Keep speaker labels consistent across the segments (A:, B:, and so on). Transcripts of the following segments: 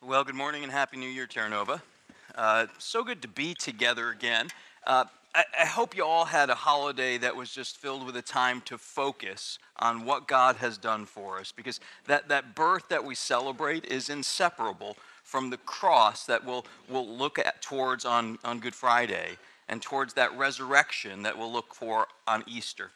A: Well, good morning and Happy New Year, Terra Nova. So good to be together again. I hope you all had a holiday that was just filled with a time to focus on what God has done for us, because that birth that we celebrate is inseparable from the cross that we'll look at towards on Good Friday, and towards that resurrection that we'll look for on Easter.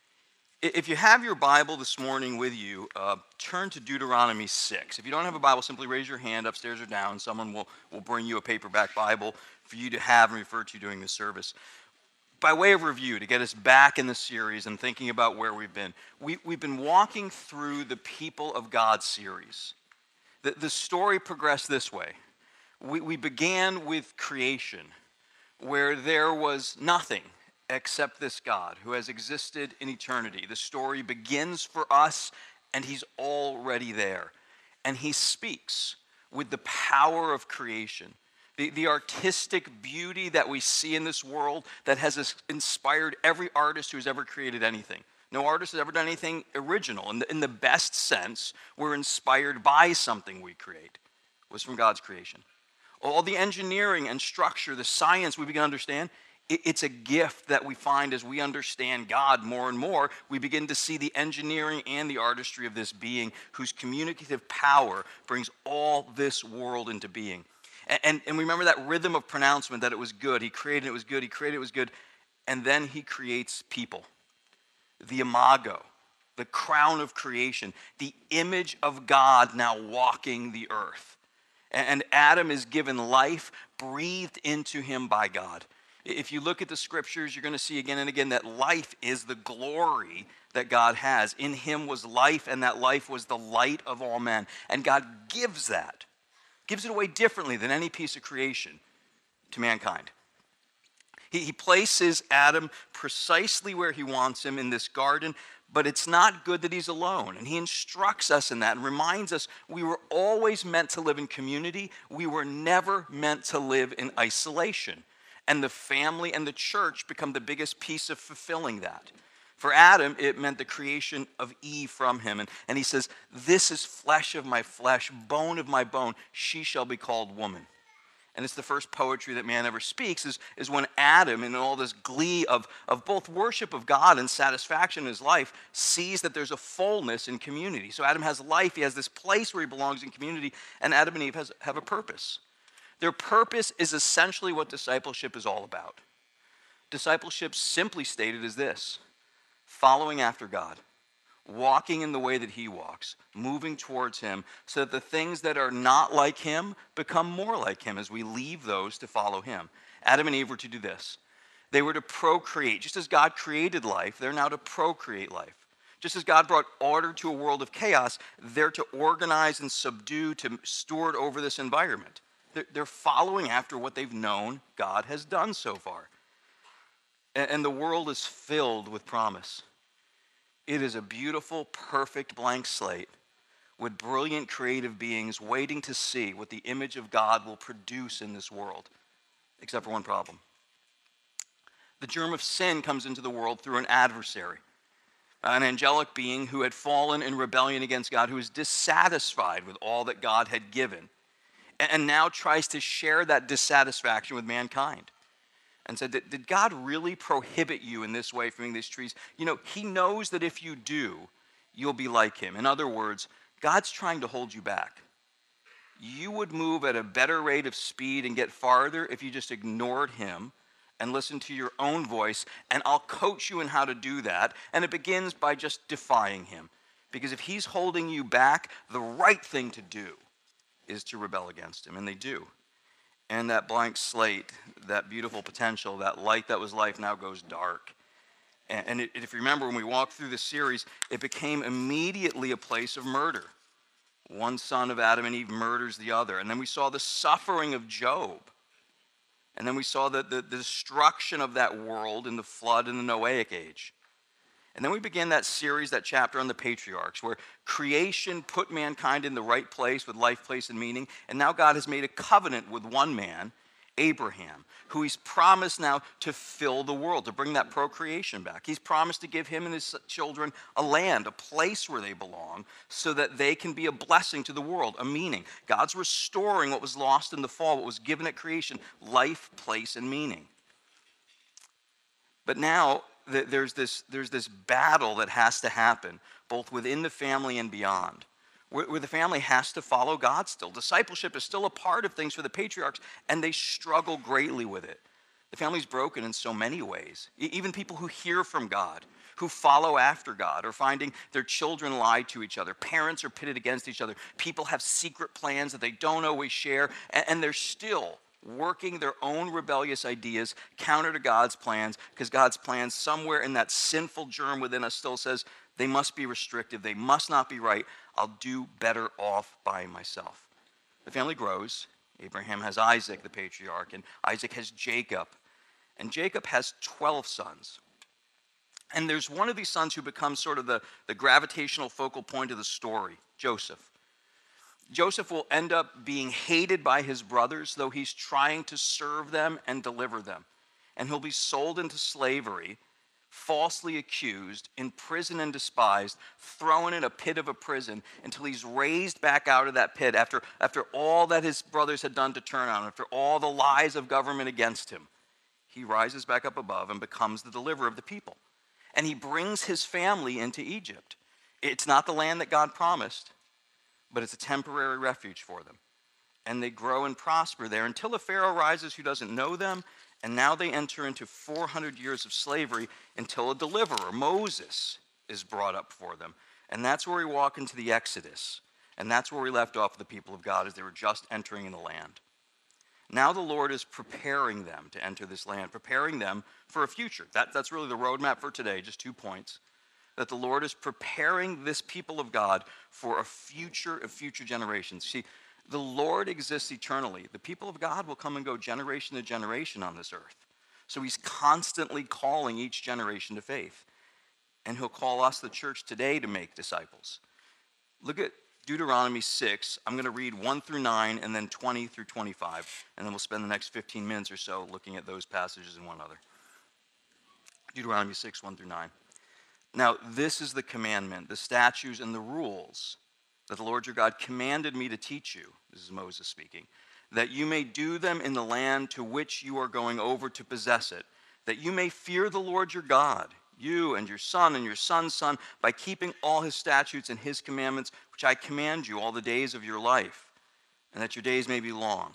A: If you have your Bible this morning with you, turn to Deuteronomy 6. If you don't have a Bible, simply raise your hand upstairs or down. Someone will bring you a paperback Bible for you to have and refer to during the service. By way of review, to get us back in the series and thinking about where we've been, we've been walking through the People of God series. The story progressed this way. We began with creation, where there was nothing except this God who has existed in eternity. The story begins for us, and he's already there. And he speaks with the power of creation. The artistic beauty that we see in this world that has inspired every artist who's ever created anything. No artist has ever done anything original. In the best sense, we're inspired by something we create. It was from God's creation. All the engineering and structure, the science we begin to understand, it's a gift that we find as we understand God more and more. We begin to see the engineering and the artistry of this being whose communicative power brings all this world into being. And remember that rhythm of pronouncement that it was good. He created it was good. He created it was good. And then he creates people. The imago, the crown of creation, the image of God now walking the earth. And Adam is given life breathed into him by God. If you look at the scriptures, you're going to see again and again that life is the glory that God has. In him was life, and that life was the light of all men. And God gives it away differently than any piece of creation to mankind. He places Adam precisely where he wants him in this garden, but it's not good that he's alone. And he instructs us in that and reminds us we were always meant to live in community. We were never meant to live in isolation. And the family and the church become the biggest piece of fulfilling that. For Adam, it meant the creation of Eve from him. And he says, this is flesh of my flesh, bone of my bone. She shall be called woman. And it's the first poetry that man ever speaks is when Adam, in all this glee of both worship of God and satisfaction in his life, sees that there's a fullness in community. So Adam has life. He has this place where he belongs in community. And Adam and Eve have a purpose. Their purpose is essentially what discipleship is all about. Discipleship, simply stated, is this: following after God, walking in the way that he walks, moving towards him, so that the things that are not like him become more like him as we leave those to follow him. Adam and Eve were to do this. They were to procreate. Just as God created life, they're now to procreate life. Just as God brought order to a world of chaos, they're to organize and subdue, to steward over this environment. They're following after what they've known God has done so far. And the world is filled with promise. It is a beautiful, perfect blank slate with brilliant creative beings waiting to see what the image of God will produce in this world, except for one problem. The germ of sin comes into the world through an adversary, an angelic being who had fallen in rebellion against God, who is dissatisfied with all that God had given, and now tries to share that dissatisfaction with mankind. And said, did God really prohibit you in this way from eating these trees? You know, he knows that if you do, you'll be like him. In other words, God's trying to hold you back. You would move at a better rate of speed and get farther if you just ignored him and listened to your own voice, and I'll coach you in how to do that. And it begins by just defying him. Because if he's holding you back, the right thing to do is to rebel against him, and they do. And that blank slate, that beautiful potential, that light that was life now goes dark. And if you remember, when we walked through the series, it became immediately a place of murder. One son of Adam and Eve murders the other. And then we saw the suffering of Job. And then we saw the destruction of that world in the flood in the Noahic age. And then we began that series, that chapter on the patriarchs, where creation put mankind in the right place with life, place, and meaning. And now God has made a covenant with one man, Abraham, who he's promised now to fill the world, to bring that procreation back. He's promised to give him and his children a land, a place where they belong, so that they can be a blessing to the world, a meaning. God's restoring what was lost in the fall, what was given at creation, life, place, and meaning. But now there's this battle that has to happen, both within the family and beyond, where the family has to follow God still. Discipleship is still a part of things for the patriarchs, and they struggle greatly with it. The family's broken in so many ways. Even people who hear from God, who follow after God, are finding their children lie to each other. Parents are pitted against each other. People have secret plans that they don't always share, and they're still working their own rebellious ideas counter to God's plans, because God's plans somewhere in that sinful germ within us still says they must be restrictive, they must not be right. I'll do better off by myself. The family grows. Abraham has Isaac, the patriarch, and Isaac has Jacob. And Jacob has 12 sons. And there's one of these sons who becomes sort of the gravitational focal point of the story, Joseph. Joseph will end up being hated by his brothers, though he's trying to serve them and deliver them. And he'll be sold into slavery, falsely accused, imprisoned and despised, thrown in a pit of a prison until he's raised back out of that pit after all that his brothers had done to turn on him, after all the lies of government against him. He rises back up above and becomes the deliverer of the people. And he brings his family into Egypt. It's not the land that God promised, but it's a temporary refuge for them. And they grow and prosper there until a Pharaoh rises who doesn't know them, and now they enter into 400 years of slavery until a deliverer, Moses, is brought up for them. And that's where we walk into the Exodus. And that's where we left off with the people of God as they were just entering in the land. Now the Lord is preparing them to enter this land, preparing them for a future. That's really the roadmap for today, just 2 points. That the Lord is preparing this people of God for a future of future generations. See, the Lord exists eternally. The people of God will come and go generation to generation on this earth. So he's constantly calling each generation to faith. And he'll call us, the church, today to make disciples. Look at Deuteronomy 6. I'm going to read 1 through 9 and then 20 through 25. And then we'll spend the next 15 minutes or so looking at those passages and one other. Deuteronomy 6, 1 through 9. Now, this is the commandment, the statutes and the rules that the Lord your God commanded me to teach you. This is Moses speaking. That you may do them in the land to which you are going over to possess it. That you may fear the Lord your God, you and your son's son, by keeping all his statutes and his commandments, which I command you all the days of your life, and that your days may be long.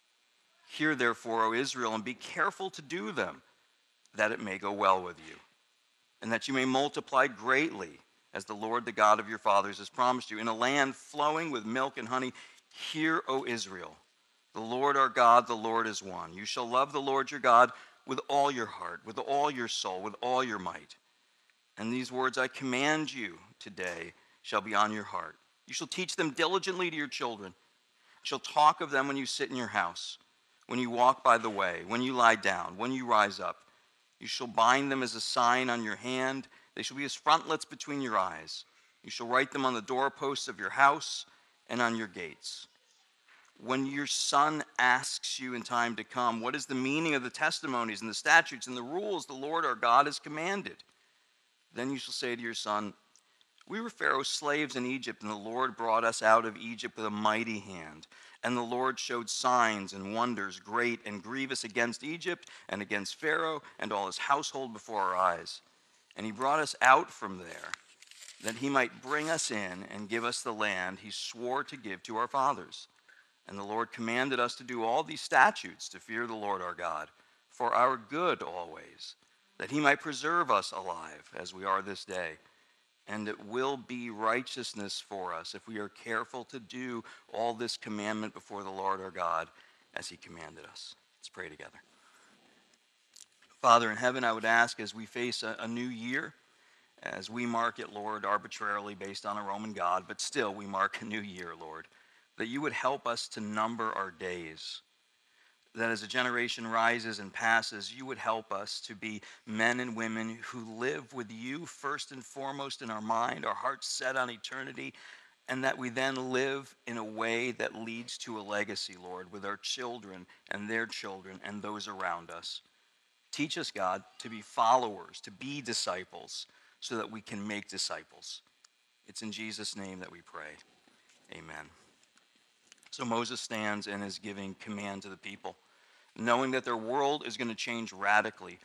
A: Hear therefore, O Israel, and be careful to do them, that it may go well with you, and that you may multiply greatly, as the Lord, the God of your fathers, has promised you, in a land flowing with milk and honey. Hear, O Israel, the Lord our God, the Lord is one. You shall love the Lord your God with all your heart, with all your soul, with all your might. And these words I command you today shall be on your heart. You shall teach them diligently to your children. You shall talk of them when you sit in your house, when you walk by the way, when you lie down, when you rise up. You shall bind them as a sign on your hand. They shall be as frontlets between your eyes. You shall write them on the doorposts of your house and on your gates. When your son asks you in time to come, what is the meaning of the testimonies and the statutes and the rules the Lord our God has commanded? Then you shall say to your son, we were Pharaoh's slaves in Egypt, and the Lord brought us out of Egypt with a mighty hand. And the Lord showed signs and wonders great and grievous against Egypt and against Pharaoh and all his household before our eyes. And he brought us out from there, that he might bring us in and give us the land he swore to give to our fathers. And the Lord commanded us to do all these statutes, to fear the Lord our God, for our good always, that he might preserve us alive as we are this day. And it will be righteousness for us if we are careful to do all this commandment before the Lord our God as he commanded us. Let's pray together. Father in heaven, I would ask as we face a new year, as we mark it, Lord, arbitrarily based on a Roman God, but still we mark a new year, Lord, that you would help us to number our days, that as a generation rises and passes, you would help us to be men and women who live with you first and foremost in our mind, our hearts set on eternity, and that we then live in a way that leads to a legacy, Lord, with our children and their children and those around us. Teach us, God, to be followers, to be disciples, so that we can make disciples. It's in Jesus' name that we pray. Amen. So Moses stands and is giving command to the people, knowing that their world is going to change radically.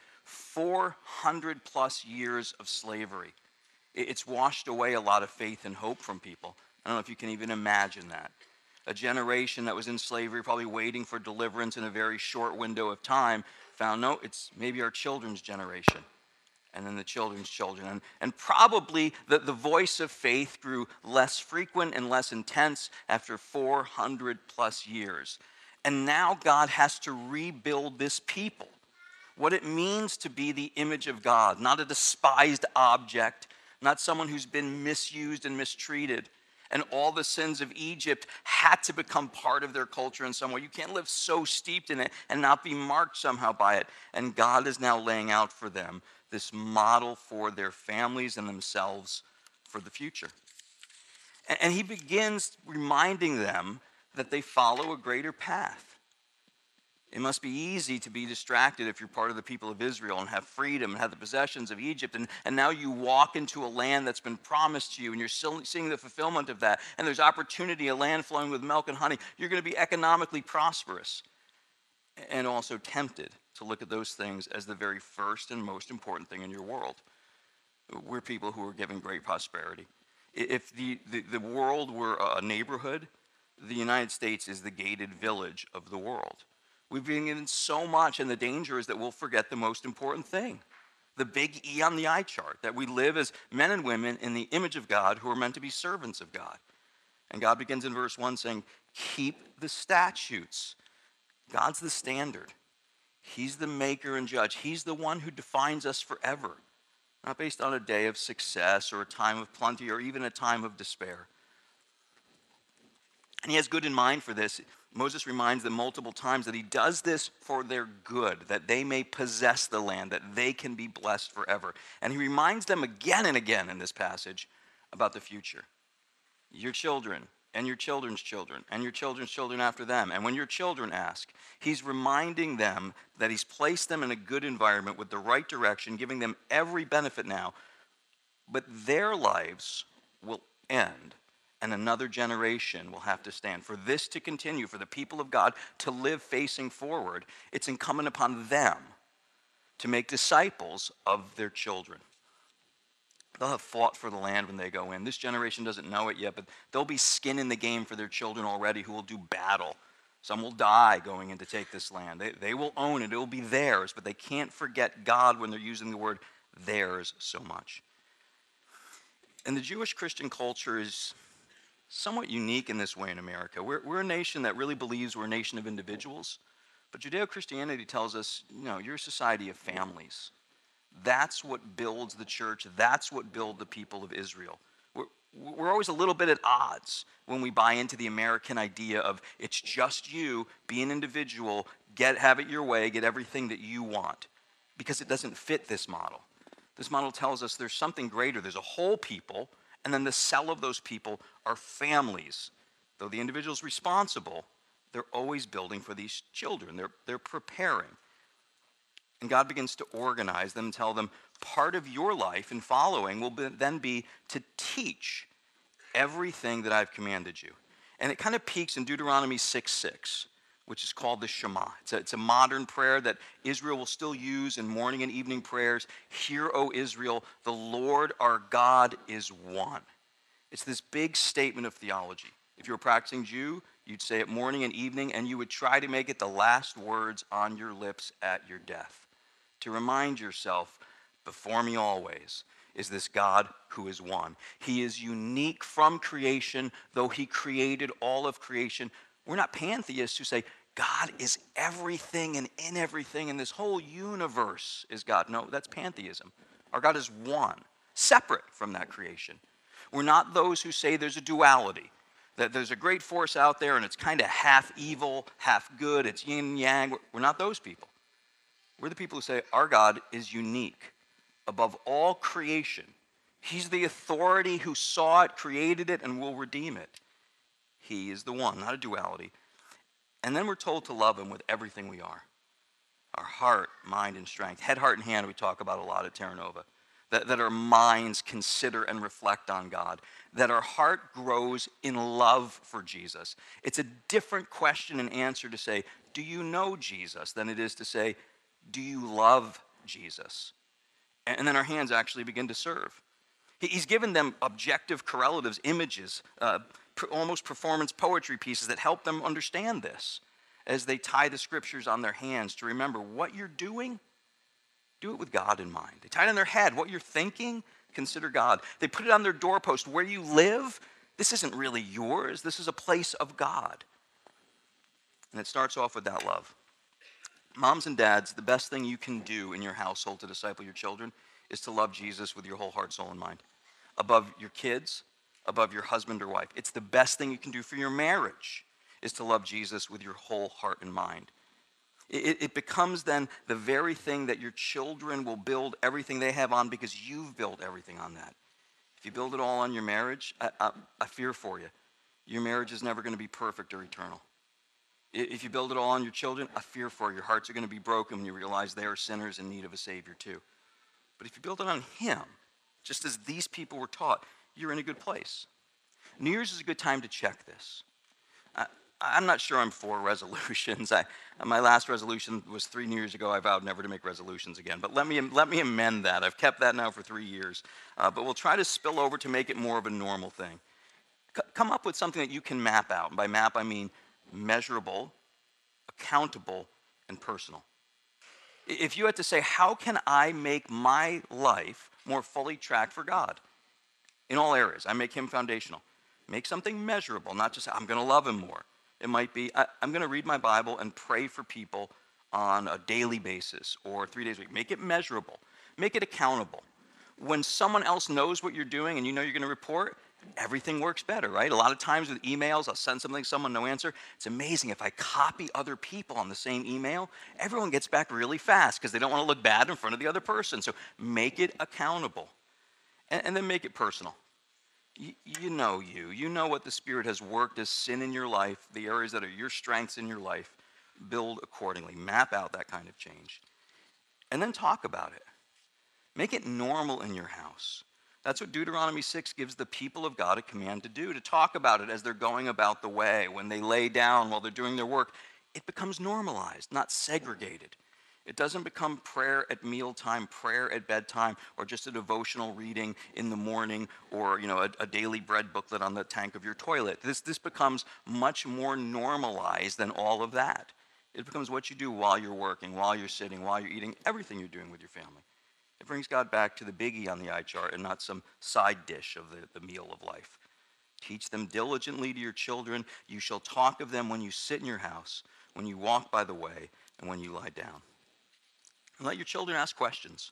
A: 400 plus years of slavery. It's washed away a lot of faith and hope from people. I don't know if you can even imagine that. A generation that was in slavery, probably waiting for deliverance in a very short window of time, found, no, it's maybe our children's generation, and then the children's children. And probably the voice of faith grew less frequent and less intense after 400 plus years. And now God has to rebuild this people. What it means to be the image of God, not a despised object, not someone who's been misused and mistreated. And all the sins of Egypt had to become part of their culture in some way. You can't live so steeped in it and not be marked somehow by it. And God is now laying out for them this model for their families and themselves for the future. And he begins reminding them that they follow a greater path. It must be easy to be distracted if you're part of the people of Israel and have freedom and have the possessions of Egypt. And now you walk into a land that's been promised to you and you're still seeing the fulfillment of that. And there's opportunity, a land flowing with milk and honey. You're going to be economically prosperous and also tempted to look at those things as the very first and most important thing in your world. We're people who are given great prosperity. If the world were a neighborhood, the United States is the gated village of the world. We've been given so much, and the danger is that we'll forget the most important thing, the big E on the eye chart, that we live as men and women in the image of God who are meant to be servants of God. And God begins in verse 1 saying, keep the statutes. God's the standard. He's the maker and judge. He's the one who defines us forever, not based on a day of success or a time of plenty or even a time of despair. And he has good in mind for this. Moses reminds them multiple times that he does this for their good, that they may possess the land, that they can be blessed forever. And he reminds them again and again in this passage about the future. Your children and your children's children and your children's children after them. And when your children ask, he's reminding them that he's placed them in a good environment with the right direction, giving them every benefit now. But their lives will end. And another generation will have to stand. For this to continue, for the people of God to live facing forward, it's incumbent upon them to make disciples of their children. They'll have fought for the land when they go in. This generation doesn't know it yet, but there'll be skin in the game for their children already who will do battle. Some will die going in to take this land. They will own it. It will be theirs, but they can't forget God when they're using the word theirs so much. And the Jewish Christian culture is somewhat unique in this way in America. We're a nation that really believes we're a nation of individuals, but Judeo-Christianity tells us, you're a society of families. That's what builds the church. That's what builds the people of Israel. We're always a little bit at odds when we buy into the American idea of it's just you, be an individual, have it your way, get everything that you want, because it doesn't fit this model. This model tells us there's something greater. There's a whole people, and then the cell of those people are families. Though the individual's responsible, they're always building for these children. They're preparing. And God begins to organize them and tell them, part of your life in following will then be to teach everything that I've commanded you. And it kind of peaks in Deuteronomy 6:6, which is called the Shema. It's a modern prayer that Israel will still use in morning and evening prayers. Hear, O Israel, the Lord our God is one. It's this big statement of theology. If you're a practicing Jew, you'd say it morning and evening, and you would try to make it the last words on your lips at your death. To remind yourself, before me always is this God who is one. He is unique from creation, though he created all of creation. We're not pantheists who say, God is everything and in everything, and this whole universe is God. No, that's pantheism. Our God is one, separate from that creation. We're not those who say there's a duality, that there's a great force out there and it's kind of half evil, half good, it's yin and yang. We're not those people. We're the people who say our God is unique above all creation. He's the authority who saw it, created it, and will redeem it. He is the one, not a duality. And then we're told to love him with everything we are. Our heart, mind, and strength. Head, heart, and hand we talk about a lot at Terra Nova. That our minds consider and reflect on God. That our heart grows in love for Jesus. It's a different question and answer to say, do you know Jesus, than it is to say, do you love Jesus? And then our hands actually begin to serve. He's given them objective correlatives, images, almost performance poetry pieces that help them understand this as they tie the scriptures on their hands to remember what you're doing, do it with God in mind. They tie it on their head. What you're thinking, consider God. They put it on their doorpost. Where you live, this isn't really yours. This is a place of God. And it starts off with that love. Moms and dads, the best thing you can do in your household to disciple your children is to love Jesus with your whole heart, soul, and mind. Above your kids, above your husband or wife. It's the best thing you can do for your marriage is to love Jesus with your whole heart and mind. It becomes then the very thing that your children will build everything they have on because you've built everything on that. If you build it all on your marriage, I fear for you. Your marriage is never going to be perfect or eternal. If you build it all on your children, I fear for you. Your hearts are going to be broken when you realize they are sinners in need of a Savior too. But if you build it on him, just as these people were taught, you're in a good place. New Year's is a good time to check this. I'm not sure I'm for resolutions. My last resolution was 3 New Years ago. I vowed never to make resolutions again. But let me amend that. I've kept that now for 3 years. But we'll try to spill over to make it more of a normal thing. Come up with something that you can map out. And by map, I mean measurable, accountable, and personal. If you had to say, how can I make my life more fully tracked for God? In all areas, I make him foundational. Make something measurable, not just, I'm going to love him more. It might be, I'm going to read my Bible and pray for people on a daily basis or 3 days a week. Make it measurable. Make it accountable. When someone else knows what you're doing and you know you're going to report, everything works better, right? A lot of times with emails, I'll send something to someone, no answer. It's amazing. If I copy other people on the same email, everyone gets back really fast because they don't want to look bad in front of the other person. So make it accountable. And then make it personal. You know what the Spirit has worked as sin in your life, the areas that are your strengths in your life. Build accordingly. Map out that kind of change. And then talk about it. Make it normal in your house. That's what Deuteronomy 6 gives the people of God a command to do, to talk about it as they're going about the way. When they lay down while they're doing their work, it becomes normalized, not segregated. It doesn't become prayer at mealtime, prayer at bedtime, or just a devotional reading in the morning, or a daily bread booklet on the tank of your toilet. This becomes much more normalized than all of that. It becomes what you do while you're working, while you're sitting, while you're eating, everything you're doing with your family. It brings God back to the biggie on the eye chart and not some side dish of the meal of life. Teach them diligently to your children. You shall talk of them when you sit in your house, when you walk by the way, and when you lie down. And let your children ask questions.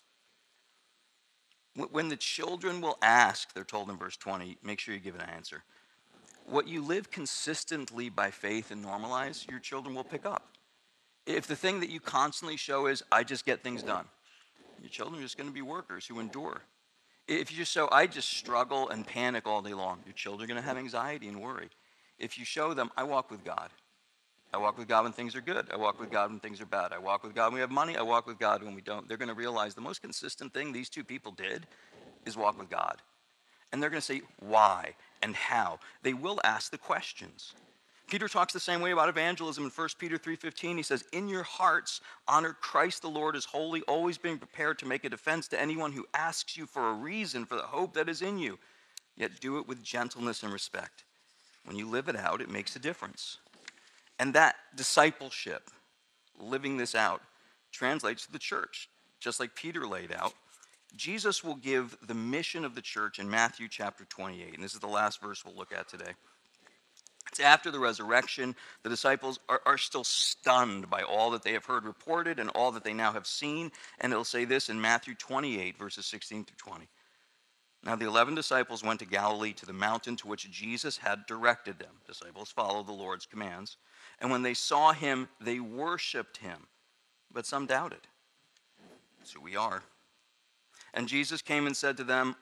A: When the children will ask, they're told in verse 20, make sure you give an answer. What you live consistently by faith and normalize, your children will pick up. If the thing that you constantly show is, I just get things done, your children are just going to be workers who endure. If you just show, I just struggle and panic all day long, your children are going to have anxiety and worry. If you show them, I walk with God. I walk with God when things are good. I walk with God when things are bad. I walk with God when we have money. I walk with God when we don't. They're going to realize the most consistent thing these two people did is walk with God. And they're going to say why and how. They will ask the questions. Peter talks the same way about evangelism in 1 Peter 3:15. He says, in your hearts, honor Christ the Lord as holy, always being prepared to make a defense to anyone who asks you for a reason for the hope that is in you. Yet do it with gentleness and respect. When you live it out, it makes a difference. And that discipleship, living this out, translates to the church. Just like Peter laid out, Jesus will give the mission of the church in Matthew chapter 28. And this is the last verse we'll look at today. It's after the resurrection. The disciples are still stunned by all that they have heard reported and all that they now have seen. And it'll say this in Matthew 28, verses 16 through 20. Now the 11 disciples went to Galilee to the mountain to which Jesus had directed them. Disciples follow the Lord's commands. And when they saw him, they worshiped him. But some doubted. That's who we are. And Jesus came and said to them,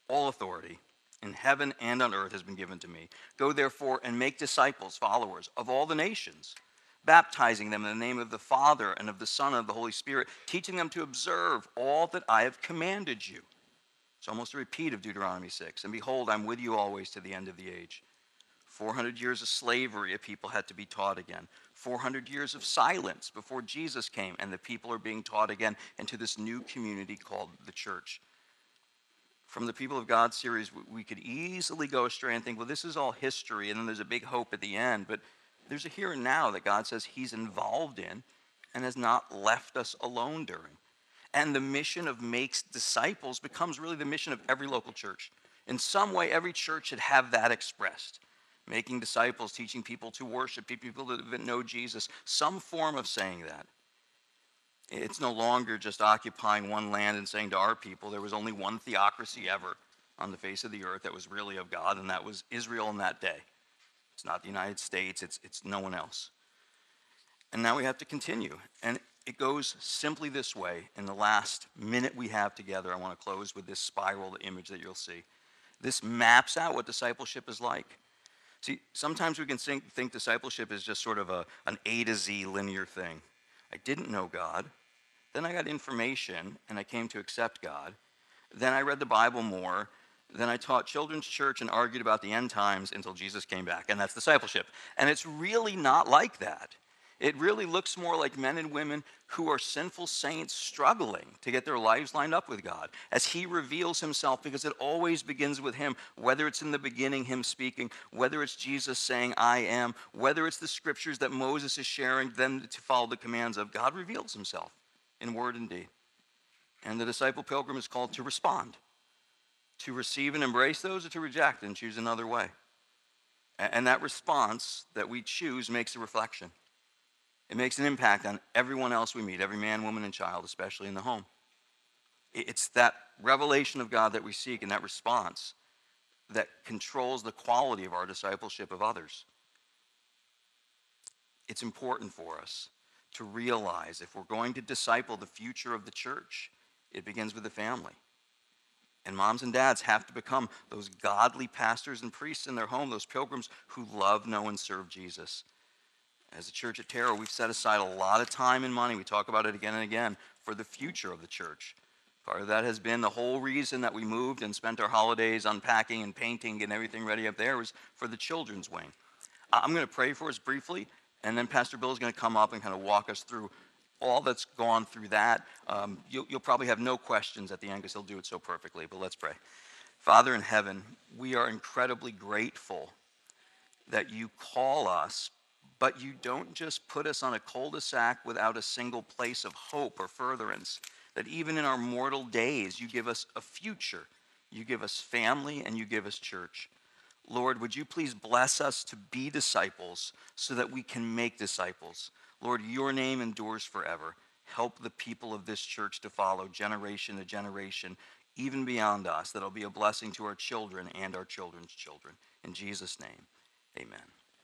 A: All authority in heaven and on earth has been given to me. Go therefore and make disciples, followers of all the nations, baptizing them in the name of the Father and of the Son and of the Holy Spirit, teaching them to observe all that I have commanded you. It's almost a repeat of Deuteronomy 6. And behold, I'm with you always to the end of the age. 400 years of slavery, a people had to be taught again. 400 years of silence before Jesus came, and the people are being taught again into this new community called the church. From the People of God series, we could easily go astray and think, well, this is all history, and then there's a big hope at the end. But there's a here and now that God says he's involved in and has not left us alone during. And the mission of makes disciples becomes really the mission of every local church. In some way, every church should have that expressed. Making disciples, teaching people to worship, people that know Jesus, some form of saying that. It's no longer just occupying one land and saying to our people, there was only one theocracy ever on the face of the earth that was really of God, and that was Israel in that day. It's not the United States, it's no one else. And now we have to continue. And it goes simply this way. In the last minute we have together, I want to close with this spiral image that you'll see. This maps out what discipleship is like. See, sometimes we can think discipleship is just sort of an A to Z linear thing. I didn't know God. Then I got information, and I came to accept God. Then I read the Bible more. Then I taught children's church and argued about the end times until Jesus came back, and that's discipleship. And it's really not like that. It really looks more like men and women who are sinful saints struggling to get their lives lined up with God as he reveals himself, because it always begins with him, whether it's in the beginning, him speaking, whether it's Jesus saying, I am, whether it's the scriptures that Moses is sharing, them to follow the commands of. God reveals himself in word and deed. And the disciple pilgrim is called to respond, to receive and embrace those, or to reject and choose another way. And that response that we choose makes a reflection. It makes an impact on everyone else we meet, every man, woman, and child, especially in the home. It's that revelation of God that we seek, and that response that controls the quality of our discipleship of others. It's important for us to realize if we're going to disciple the future of the church, it begins with the family. And moms and dads have to become those godly pastors and priests in their home, those pilgrims who love, know, and serve Jesus. As a church at Terra, we've set aside a lot of time and money, we talk about it again and again, for the future of the church. Part of that has been the whole reason that we moved and spent our holidays unpacking and painting and everything ready up there was for the children's wing. I'm going to pray for us briefly, and then Pastor Bill is going to come up and kind of walk us through all that's gone through that. You'll probably have no questions at the end because he'll do it so perfectly, but let's pray. Father in heaven, we are incredibly grateful that you call us, but you don't just put us on a cul-de-sac without a single place of hope or furtherance, that even in our mortal days, you give us a future. You give us family, and you give us church. Lord, would you please bless us to be disciples so that we can make disciples. Lord, your name endures forever. Help the people of this church to follow generation to generation, even beyond us, that it'll be a blessing to our children and our children's children. In Jesus' name, amen.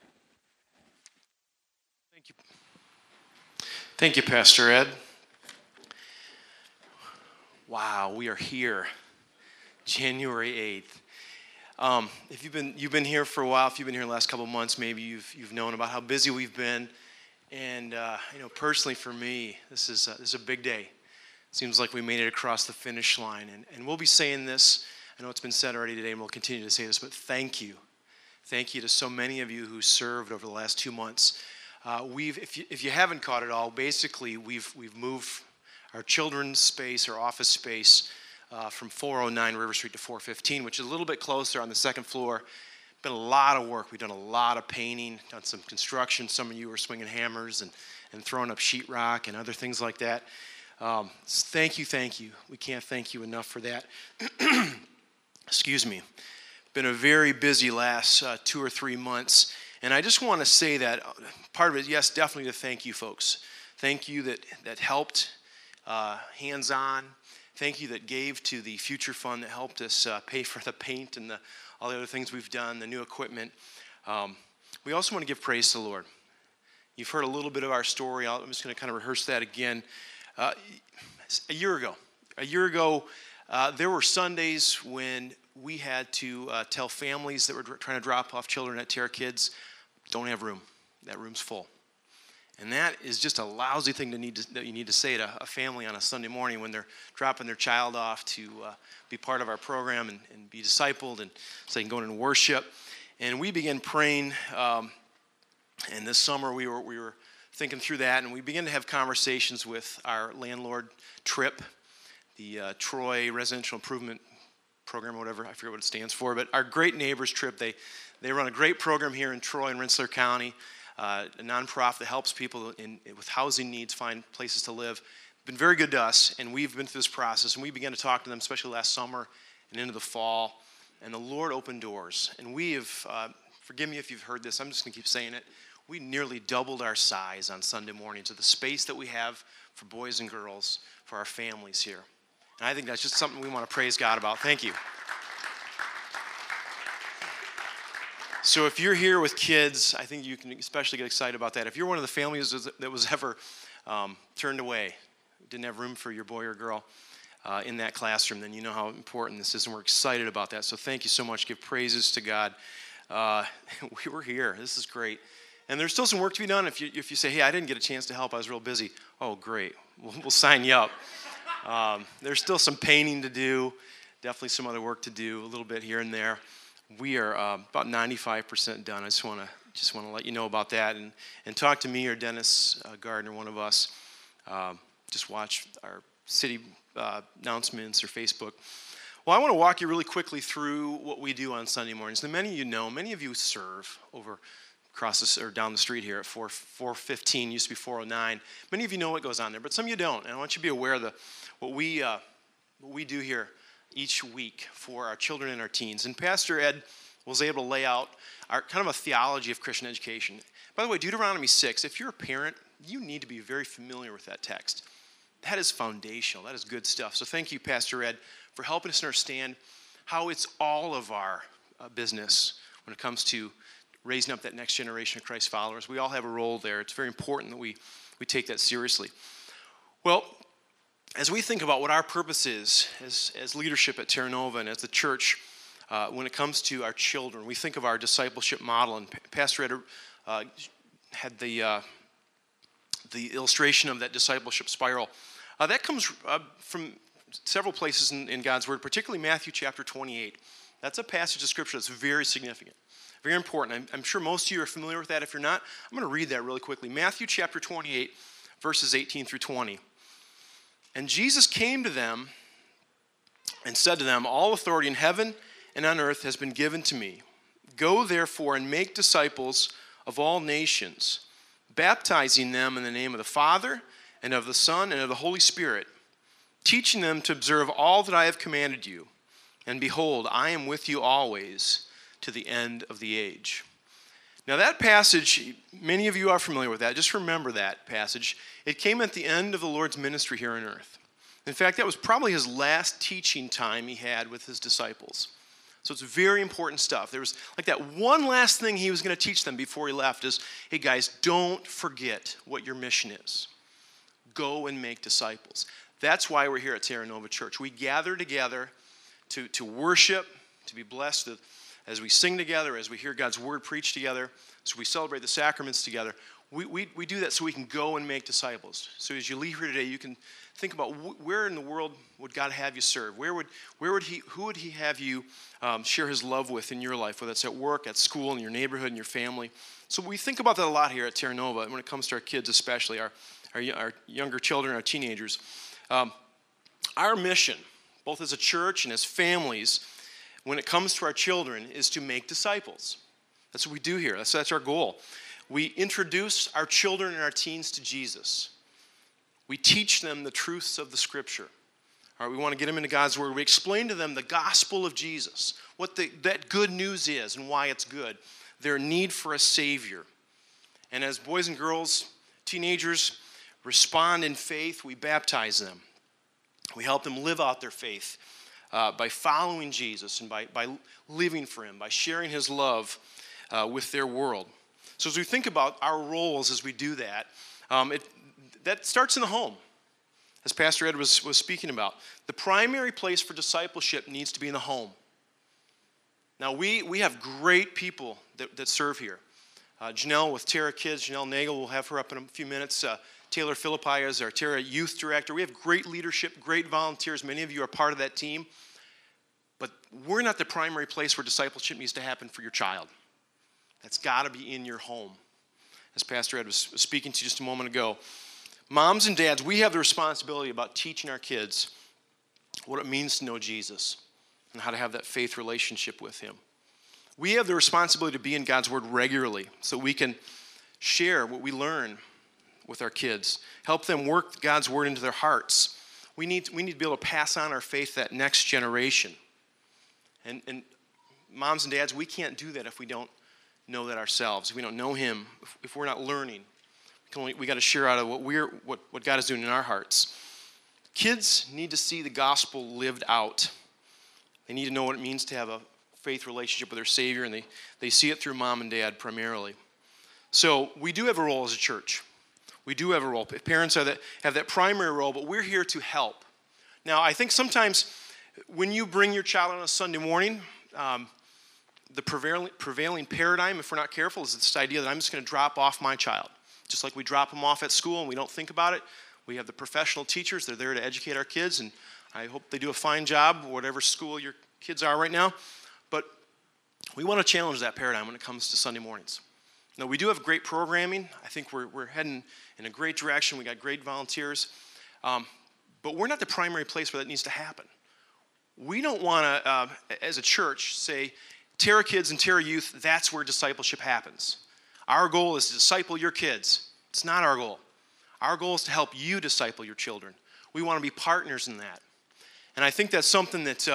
B: Thank you, Pastor Ed. Wow, we are here, January 8th. If you've been here for a while, if you've been here the last couple of months, maybe you've known about how busy we've been. And personally for me, this is a big day. It seems like we made it across the finish line, and we'll be saying this. I know it's been said already today, and we'll continue to say this, but thank you to so many of you who served over the last 2 months. If you haven't caught it all, basically we've moved our children's space, our office space, from 409 River Street to 415, which is a little bit closer on the second floor. Been a lot of work. We've done a lot of painting, done some construction. Some of you were swinging hammers and throwing up sheetrock and other things like that. Thank you. We can't thank you enough for that. Excuse me. Been a very busy last 2 or 3 months. And I just want to say that part of it, yes, definitely to thank you folks. Thank you that helped hands-on. Thank you that gave to the Future Fund that helped us pay for the paint and all the other things we've done, the new equipment. We also want to give praise to the Lord. You've heard a little bit of our story. I'm just going to kind of rehearse that again. A year ago, there were Sundays when we had to tell families that were trying to drop off children at Terra Kids, don't have room. That room's full. And that is just a lousy thing that you need to say to a family on a Sunday morning when they're dropping their child off to be part of our program and be discipled and so they can go in and worship. And we began praying, and this summer we were thinking through that, and we began to have conversations with our landlord, TRIP, the Troy Residential Improvement Program, or whatever, I forget what it stands for, but our Great Neighbors TRIP, they run a great program here in Troy and Rensselaer County, a nonprofit that helps people with housing needs find places to live. Been very good to us, and we've been through this process, and we began to talk to them, especially last summer and into the fall, and the Lord opened doors. And we have, forgive me if you've heard this, I'm just going to keep saying it, we nearly doubled our size on Sunday mornings of the space that we have for boys and girls, for our families here. And I think that's just something we want to praise God about. Thank you. So if you're here with kids, I think you can especially get excited about that. If you're one of the families that was ever turned away, didn't have room for your boy or girl in that classroom, then you know how important this is, and we're excited about that. So thank you so much. Give praises to God. We were here. This is great. And there's still some work to be done. If you say, hey, I didn't get a chance to help, I was real busy. Oh, great. We'll sign you up. There's still some painting to do, definitely some other work to do, a little bit here and there. We are about 95% done. I just want to let you know about that, and talk to me or Dennis Gardner, one of us. Just watch our city announcements or Facebook. Well, I want to walk you really quickly through what we do on Sunday mornings. Now, many of you serve over across or down the street here at 415, used to be 409. Many of you know what goes on there, but some of you don't. And I want you to be aware of what we do here each week for our children and our teens. And Pastor Ed was able to lay out our kind of a theology of Christian education. By the way, Deuteronomy 6, if you're a parent, you need to be very familiar with that text. That is foundational. That is good stuff. So thank you, Pastor Ed, for helping us understand how it's all of our business when it comes to raising up that next generation of Christ followers. We all have a role there. It's very important that we take that seriously. Well, as we think about what our purpose is as leadership at Terra Nova and as the church, when it comes to our children, we think of our discipleship model. And Pastor Ed had the illustration of that discipleship spiral. That comes from several places in God's Word, particularly Matthew chapter 28. That's a passage of Scripture that's very significant, very important. I'm sure most of you are familiar with that. If you're not, I'm going to read that really quickly. Matthew chapter 28, verses 18 through 20. And Jesus came to them and said to them, all authority in heaven and on earth has been given to me. Go therefore and make disciples of all nations, baptizing them in the name of the Father and of the Son and of the Holy Spirit, teaching them to observe all that I have commanded you. And behold, I am with you always to the end of the age. Now that passage, many of you are familiar with that. Just remember that passage. It came at the end of the Lord's ministry here on earth. In fact, that was probably his last teaching time he had with his disciples. So it's very important stuff. There was like that one last thing he was going to teach them before he left is, hey guys, don't forget what your mission is. Go and make disciples. That's why we're here at Terra Nova Church. We gather together to worship, to be blessed as we sing together, as we hear God's word preached together, so we celebrate the sacraments together. We do that so we can go and make disciples. So as you leave here today, you can think about where in the world would God have you serve? Who would he have you share his love with in your life, whether it's at work, at school, in your neighborhood, in your family. So we think about that a lot here at Terra Nova, when it comes to our kids especially, our younger children, our teenagers. Our mission, both as a church and as families, when it comes to our children, is to make disciples. That's what we do here. That's our goal. We introduce our children and our teens to Jesus. We teach them the truths of the Scripture. All right, we want to get them into God's Word. We explain to them the gospel of Jesus, what that good news is and why it's good, their need for a Savior. And as boys and girls, teenagers respond in faith, we baptize them. We help them live out their faith by following Jesus and by living for Him, by sharing His love with their world. So as we think about our roles as we do that, that starts in the home, as Pastor Ed was speaking about. The primary place for discipleship needs to be in the home. Now, we have great people that serve here. Janelle with Terra Kids, Janelle Nagel, we'll have her up in a few minutes. Taylor Philippi is our Terra Youth Director. We have great leadership, great volunteers. Many of you are part of that team. But we're not the primary place where discipleship needs to happen for your child. That's got to be in your home. As Pastor Ed was speaking to just a moment ago, moms and dads, we have the responsibility about teaching our kids what it means to know Jesus and how to have that faith relationship with him. We have the responsibility to be in God's Word regularly so we can share what we learn with our kids, help them work God's Word into their hearts. We need to be able to pass on our faith to that next generation. And moms and dads, we can't do that if we don't know that ourselves. If we don't know him, if we're not learning, we got to share out of what God is doing in our hearts. Kids need to see the gospel lived out. They need to know what it means to have a faith relationship with their Savior, and they see it through mom and dad primarily. So we do have a role as a church. We do have a role. Parents have that primary role, but we're here to help. Now, I think sometimes when you bring your child on a Sunday morning, the prevailing paradigm, if we're not careful, is this idea that I'm just going to drop off my child. Just like we drop them off at school and we don't think about it. We have the professional teachers. They're there to educate our kids, and I hope they do a fine job, whatever school your kids are right now. But we want to challenge that paradigm when it comes to Sunday mornings. Now, we do have great programming. I think we're heading in a great direction. We got great volunteers. But we're not the primary place where that needs to happen. We don't want to, as a church, say, Terra Kids and Terra Youth, that's where discipleship happens. Our goal is to disciple your kids. It's not our goal. Our goal is to help you disciple your children. We want to be partners in that. And I think that's something that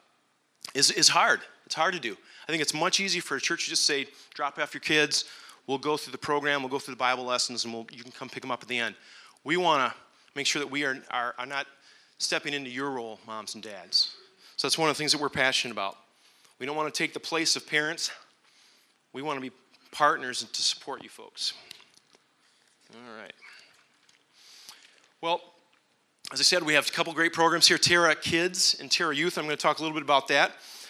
B: is hard. It's hard to do. I think it's much easier for a church to just say, drop off your kids, we'll go through the program, we'll go through the Bible lessons, and you can come pick them up at the end. We want to make sure that we are not stepping into your role, moms and dads. So that's one of the things that we're passionate about. We don't want to take the place of parents. We want to be partners and to support you folks. All right. Well, as I said, we have a couple great programs here, Terra Kids and Terra Youth. I'm going to talk a little bit about that.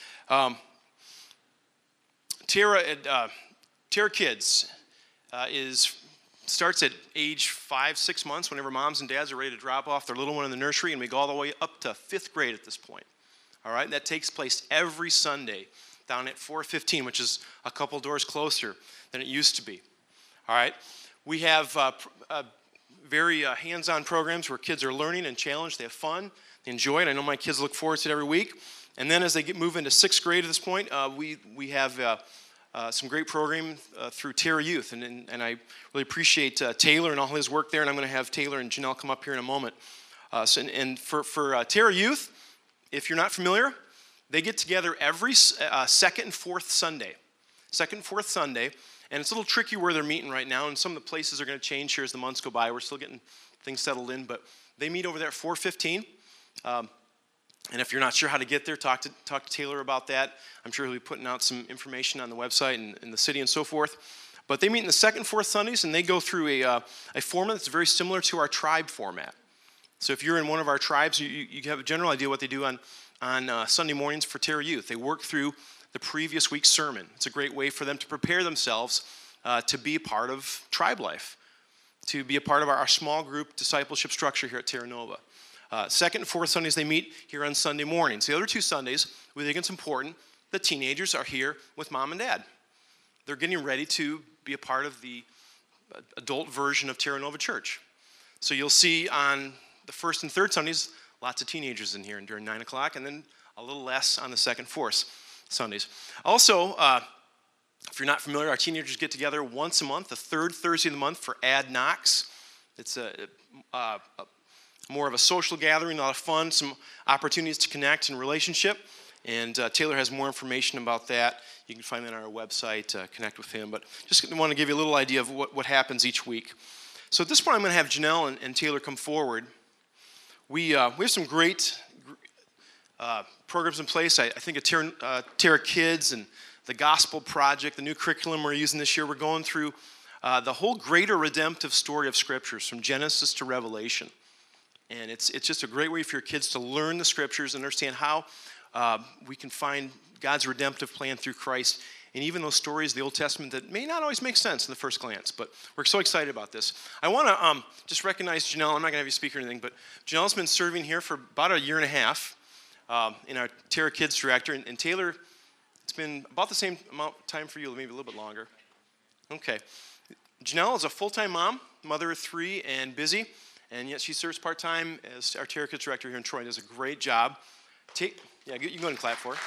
B: Terra Kids starts at age 5-6 months, whenever moms and dads are ready to drop off their little one in the nursery, and we go all the way up to 5th grade at this point. All right, that takes place every Sunday down at 415, which is a couple doors closer than it used to be. All right, we have very hands-on programs where kids are learning and challenged. They have fun, they enjoy it. I know my kids look forward to it every week. And then as they move into 6th grade at this point, we have some great programming through Terra Youth. And I really appreciate Taylor and all his work there. And I'm going to have Taylor and Janelle come up here in a moment. For Terra Youth, if you're not familiar, they get together every second and fourth Sunday. Second and fourth Sunday. And it's a little tricky where they're meeting right now. And some of the places are going to change here as the months go by. We're still getting things settled in. But they meet over there at 415. And if you're not sure how to get there, talk to Taylor about that. I'm sure he'll be putting out some information on the website and in the city and so forth. But they meet in the second and fourth Sundays, and they go through a format that's very similar to our tribe format. So if you're in one of our tribes, you have a general idea what they do on Sunday mornings for Terra Youth. They work through the previous week's sermon. It's a great way for them to prepare themselves to be a part of tribe life, to be a part of our small group discipleship structure here at Terra Nova. Second and fourth Sundays, they meet here on Sunday mornings. The other 2 Sundays, we think it's important, the teenagers are here with mom and dad. They're getting ready to be a part of the adult version of Terra Nova Church. So you'll see on the first and third Sundays, lots of teenagers in here during 9 o'clock, and then a little less on the second, fourth Sundays. Also, if you're not familiar, our teenagers get together once a month, the third Thursday of the month for Ad Knox. It's more of a social gathering, a lot of fun, some opportunities to connect and relationship. And Taylor has more information about that. You can find that on our website, connect with him. But just want to give you a little idea of what happens each week. So at this point, I'm going to have Janelle and Taylor come forward. We have some great programs in place. I think at Terra Kids and the Gospel Project, the new curriculum we're using this year, we're going through the whole greater redemptive story of Scriptures from Genesis to Revelation. And it's just a great way for your kids to learn the Scriptures and understand how we can find God's redemptive plan through Christ, and even those stories of the Old Testament that may not always make sense in the first glance, but we're so excited about this. I want to just recognize Janelle. I'm not going to have you speak or anything, but Janelle's been serving here for about a year and a half in our Terra Kids Director, and Taylor, it's been about the same amount of time for you, maybe a little bit longer. Okay. Janelle is a full-time mom, mother of 3, and busy, and yet she serves part-time as our Terra Kids Director here in Troy and does a great job. You can go ahead and clap for her.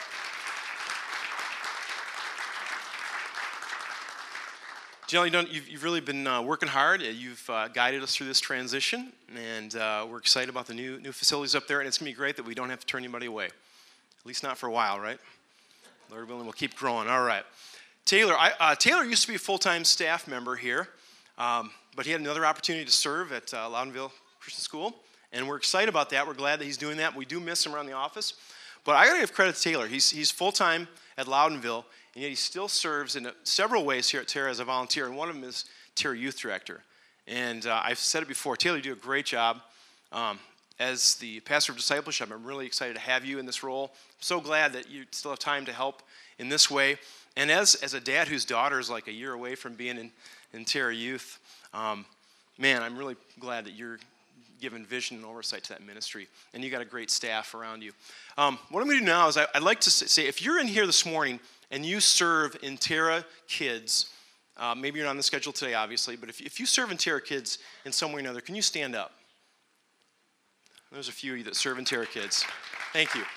B: Janelle, you've really been working hard. You've guided us through this transition, and we're excited about the new facilities up there, and it's going to be great that we don't have to turn anybody away, at least not for a while, right? Lord willing, we'll keep growing. All right. Taylor used to be a full-time staff member here, but he had another opportunity to serve at Loudonville Christian School, and we're excited about that. We're glad that he's doing that. We do miss him around the office, but I got to give credit to Taylor. He's full-time at Loudonville, and yet he still serves in several ways here at Terra as a volunteer, and one of them is Terra Youth Director. And I've said it before, Taylor, you do a great job. As the pastor of discipleship, I'm really excited to have you in this role. I'm so glad that you still have time to help in this way. And as a dad whose daughter is like a year away from being in Terra Youth, man, I'm really glad that you're given vision and oversight to that ministry. And you got a great staff around you. What I'm going to do now is I'd like to say, if you're in here this morning and you serve in Terra Kids, maybe you're not on the schedule today, obviously, but if you serve in Terra Kids in some way or another, can you stand up? There's a few of you that serve in Terra Kids. Thank you.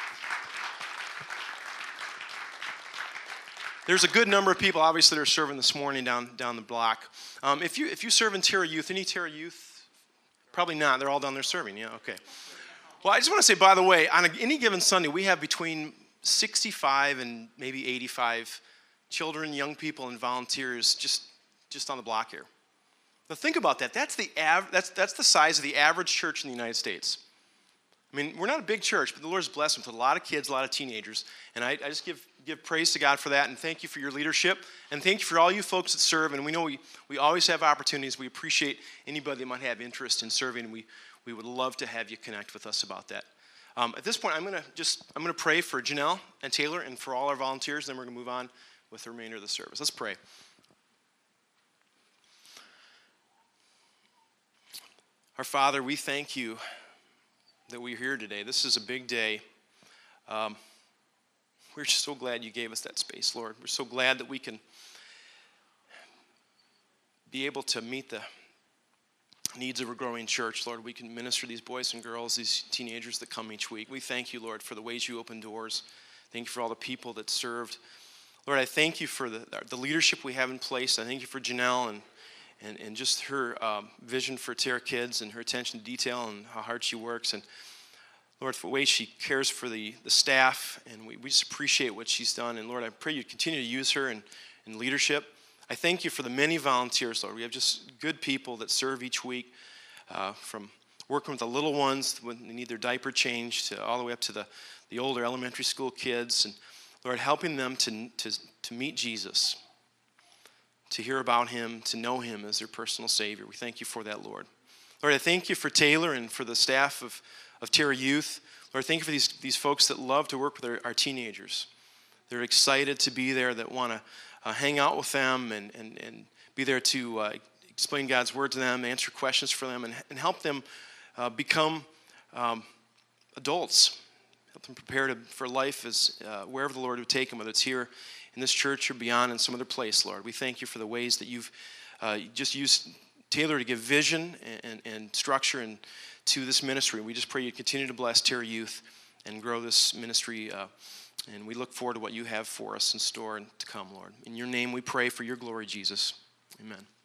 B: There's a good number of people, obviously, that are serving this morning down the block. If you serve in Terra Youth, any Terra Youth? Probably not. They're all down there serving. Yeah, okay. Well, I just want to say, by the way, on any given Sunday, we have between 65 and maybe 85 children, young people, and volunteers just on the block here. Now think about that. That's the size of the average church in the United States. I mean, we're not a big church, but the Lord's blessed us with a lot of kids, a lot of teenagers, and I just give praise to God for that, and thank you for your leadership, and thank you for all you folks that serve, and we know we always have opportunities. We appreciate anybody that might have interest in serving, and we would love to have you connect with us about that. At this point, I'm going to pray for Janelle and Taylor and for all our volunteers, then we're going to move on with the remainder of the service. Let's pray. Our Father, we thank you that we're here today. This is a big day. We're just so glad you gave us that space, Lord. We're so glad that we can be able to meet the needs of a growing church, Lord. We can minister to these boys and girls, these teenagers that come each week. We thank you, Lord, for the ways you open doors. Thank you for all the people that served. Lord, I thank you for the leadership we have in place. I thank you for Janelle and just her vision for Terra Kids and her attention to detail and how hard she works. And Lord, for the way she cares for the staff, and we just appreciate what she's done. And Lord, I pray you continue to use her in leadership. I thank you for the many volunteers, Lord. We have just good people that serve each week, from working with the little ones when they need their diaper changed to all the way up to the older elementary school kids. And Lord, helping them to meet Jesus, to hear about him, to know him as their personal Savior. We thank you for that, Lord. Lord, I thank you for Taylor and for the staff of Terra Youth. Lord, thank you for these folks that love to work with our teenagers. They're excited to be there, that want to hang out with them and be there to explain God's word to them, answer questions for them, and help them become adults. Help them prepare for life as wherever the Lord would take them, whether it's here in this church or beyond in some other place, Lord. We thank you for the ways that you've just used Taylor to give vision and structure to this ministry. We just pray you continue to bless Terra Youth and grow this ministry, and we look forward to what you have for us in store and to come, Lord. In your name we pray for your glory, Jesus. Amen.